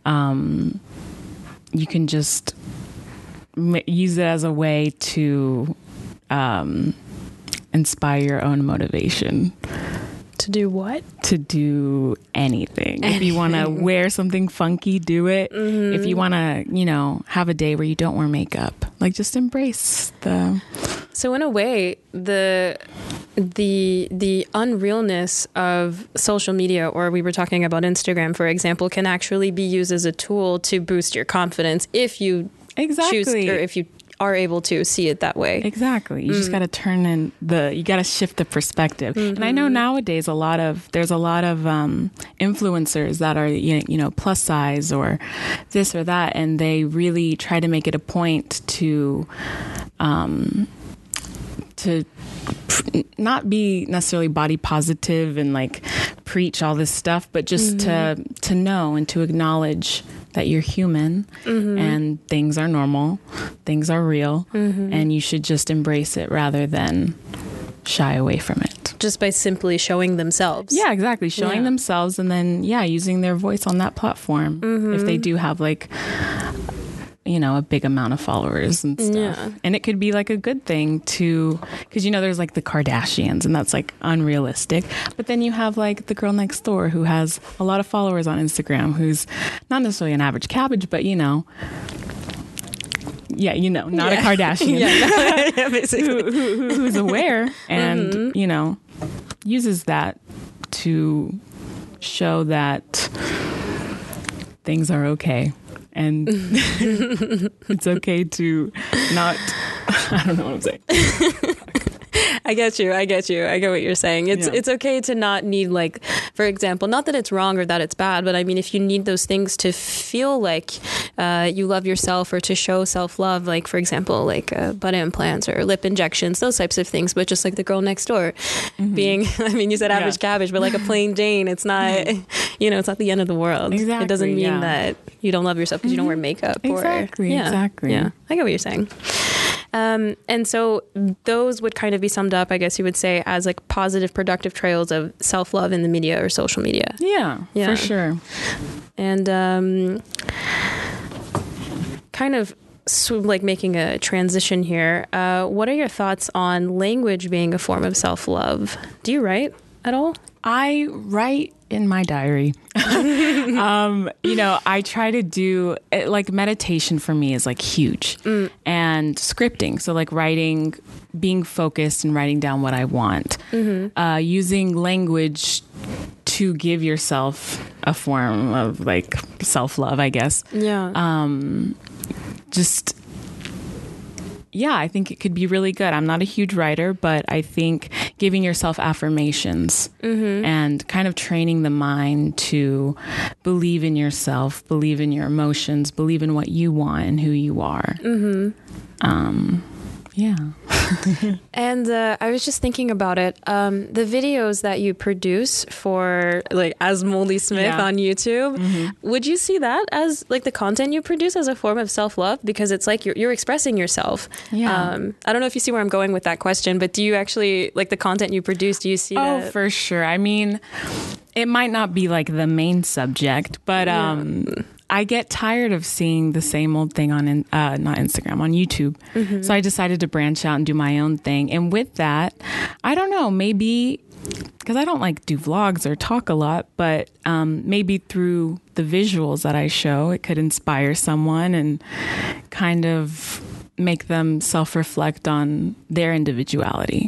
you can just use it as a way to inspire your own motivation.
To do what?
To do anything. If you want to wear something funky, do it. If you want to, you know, have a day where you don't wear makeup, like just embrace the...
So in a way, the unrealness of social media, or we were talking about Instagram, for example, can actually be used as a tool to boost your confidence if you choose, or if you are able to see it that way.
Exactly. You just got to you got to shift the perspective. And I know nowadays there's a lot of influencers that are, you know, plus size or this or that. And they really try to make it a point to not be necessarily body positive and like preach all this stuff, but just to know and to acknowledge that you're human and things are normal, things are real, and you should just embrace it rather than shy away from it.
Just by simply showing themselves.
Yeah, exactly. Showing themselves and then, using their voice on that platform if they do have like, you know, a big amount of followers and stuff. Yeah. And it could be like a good thing to, because, you know, there's like the Kardashians and that's like unrealistic. But then you have like the girl next door who has a lot of followers on Instagram, who's not necessarily an average cabbage, but, you know, not a Kardashian. Basically. Who's aware and, you know, uses that to show that things are okay. And it's okay to not, I don't know what I'm saying.
I get you. I get what you're saying. It's okay to not need, like, for example, not that it's wrong or that it's bad, but I mean, if you need those things to feel like you love yourself or to show self-love, like, for example, like butt implants or lip injections, those types of things, but just like the girl next door being, I mean, you said average cabbage, but like a plain Jane, it's not, you know, it's not the end of the world.
Exactly,
it doesn't mean that you don't love yourself because you don't wear makeup.
Exactly.
Yeah, I get what you're saying. And so those would kind of be summed up, I guess you would say, as like positive, productive trails of self-love in the media or social media.
Yeah, for sure.
And kind of like making a transition here, what are your thoughts on language being a form of self-love? Do you write at all?
I write in my diary. You know, I try to do like meditation for me is like huge and scripting. So like writing, being focused and writing down what I want, using language to give yourself a form of like self-love, I guess. Yeah. I think it could be really good. I'm not a huge writer, but I think giving yourself affirmations and kind of training the mind to believe in yourself, believe in your emotions, believe in what you want and who you are. Yeah.
And I was just thinking about it. The videos that you produce for like as Moldy Smith on YouTube, would you see that as like the content you produce as a form of self-love? Because it's like you're expressing yourself. Yeah. I don't know if you see where I'm going with that question, but do you actually like the content you produce? Do you see that?
Oh, for sure. I mean, it might not be like the main subject, but I get tired of seeing the same old thing on, not Instagram, on YouTube. So I decided to branch out and do my own thing. And with that, I don't know, maybe, because I don't like do vlogs or talk a lot, but maybe through the visuals that I show, it could inspire someone and kind of make them self-reflect on their individuality.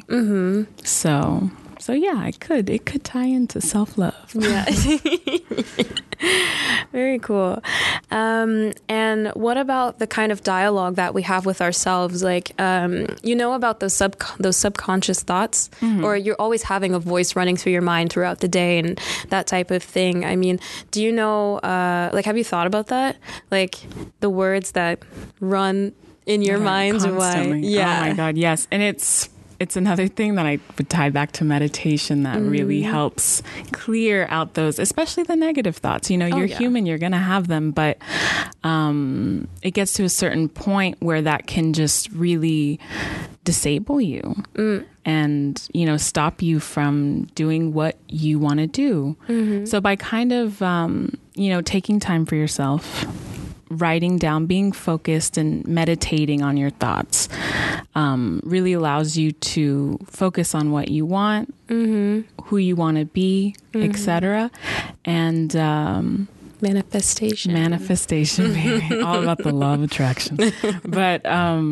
So yeah, it could tie into self-love.
Yeah.
Very cool. And what about the kind of dialogue that we have with ourselves? Like, about those subconscious thoughts, or you're always having a voice running through your mind throughout the day and that type of thing. I mean, do you know, have you thought about that? Like the words that run in your minds or why?
Yeah. Oh my God. Yes. And it's another thing that I would tie back to meditation that really helps clear out those, especially the negative thoughts. You're human, you're going to have them, but it gets to a certain point where that can just really disable you and, stop you from doing what you want to do. So by kind of, taking time for yourself, writing down, being focused and meditating on your thoughts really allows you to focus on what you want, who you want to be, etc. And
manifestation,
baby. All about the law of attraction. But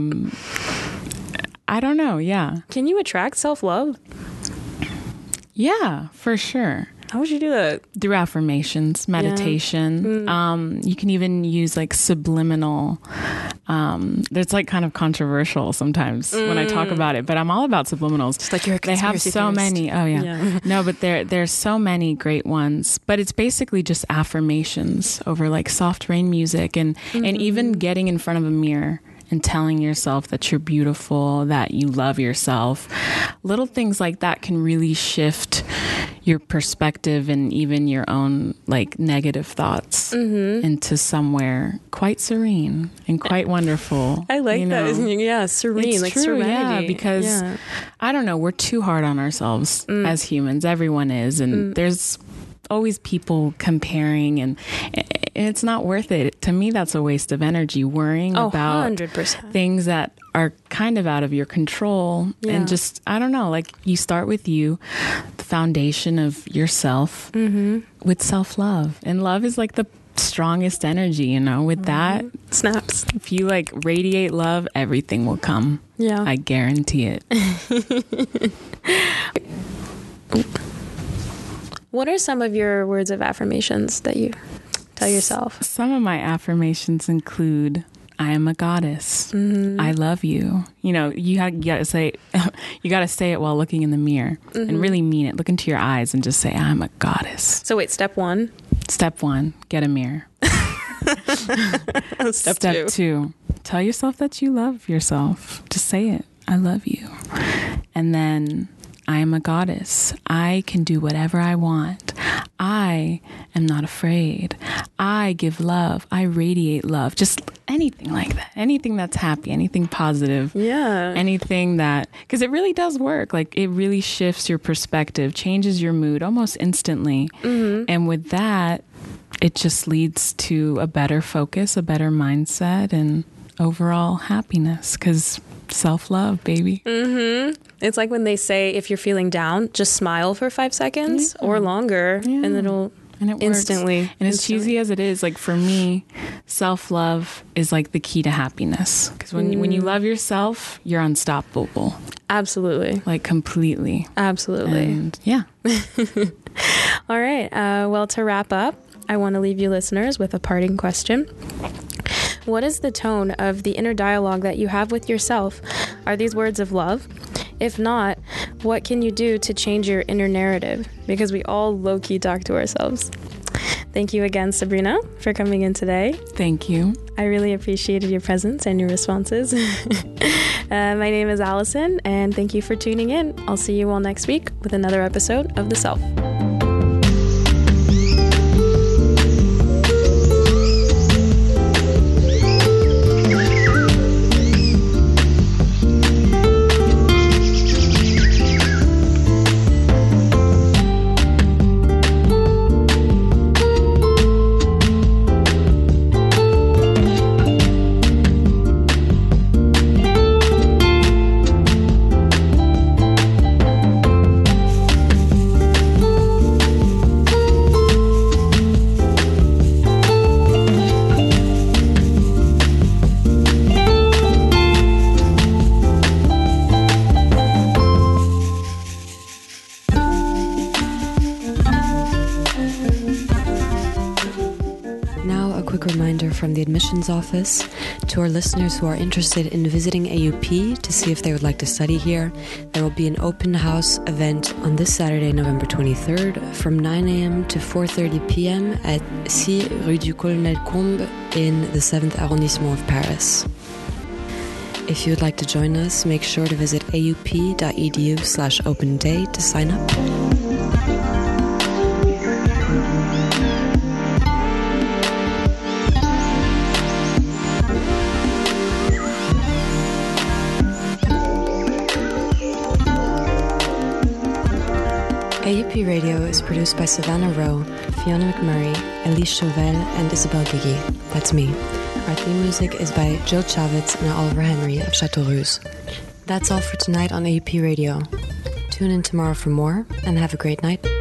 I don't know. Yeah.
Can you attract self-love?
Yeah, for sure.
How would you do that?
Through affirmations, meditation. You can even use like subliminal. It's like kind of controversial sometimes when I talk about it, but I'm all about subliminals.
Just like you're a conspiracy
They have so
theorist.
many. Oh yeah. No, but there's so many great ones. But it's basically just affirmations over like soft rain music and even getting in front of a mirror and telling yourself that you're beautiful, that you love yourself. Little things like that can really shift your perspective and even your own like negative thoughts into somewhere quite serene and quite wonderful.
I like that. Yeah, serene,
it's
like
true,
serenity.
Yeah, because I don't know, we're too hard on ourselves as humans. Everyone is, and there's always people comparing, and it's not worth it. To me, that's a waste of energy, worrying about
100%.
things that are kind of out of your control. And just, I don't know, like you start with you, the foundation of yourself with self-love. And love is like the strongest energy, with that
snaps.
If you like radiate love, everything will come.
Yeah.
I guarantee it.
What are some of your words of affirmations that you tell yourself?
Some of my affirmations include, I am a goddess. I love you. You gotta say it while looking in the mirror and really mean it. Look into your eyes and just say, I'm a goddess.
So wait, step 1?
Step 1, get a mirror.
Step
2, tell yourself that you love yourself. Just say it. I love you. And then, I am a goddess. I can do whatever I want. I am not afraid. I give love. I radiate love. Just anything like that. Anything that's happy. Anything positive.
Yeah.
Anything that, because it really does work. Like it really shifts your perspective, changes your mood almost instantly. And with that, it just leads to a better focus, a better mindset, and overall happiness. Because self-love, baby.
It's like when they say if you're feeling down, just smile for 5 seconds or longer, and it'll instantly.
And as cheesy as it is, like for me, self-love is like the key to happiness. Because when you love yourself, you're unstoppable.
Absolutely.
Like completely.
Absolutely.
And yeah.
All right. Well, to wrap up, I want to leave you listeners with a parting question. What is the tone of the inner dialogue that you have with yourself? Are these words of love? If not, what can you do to change your inner narrative? Because we all low-key talk to ourselves. Thank you again, Sabrina, for coming in today.
Thank you.
I really appreciated your presence and your responses. My name is Allison, and thank you for tuning in. I'll see you all next week with another episode of The Self.
quick reminder from the admissions office to our listeners who are interested in visiting AUP to see if they would like to study here. There will be an open house event on this Saturday, November 23rd from 9 a.m. to 4:30 p.m. at 6 Rue du Colonel Combes in the 7th arrondissement of Paris. If you would like to join us, make sure to visit aup.edu/open day to sign up. AUP Radio is produced by Savannah Rowe, Fiona McMurray, Elise Chauvel, and Isabel Gigi. That's me. Our theme music is by Jill Chavitz and Oliver Henry of Chateau Rouge. That's all for tonight on AUP Radio. Tune in tomorrow for more, and have a great night.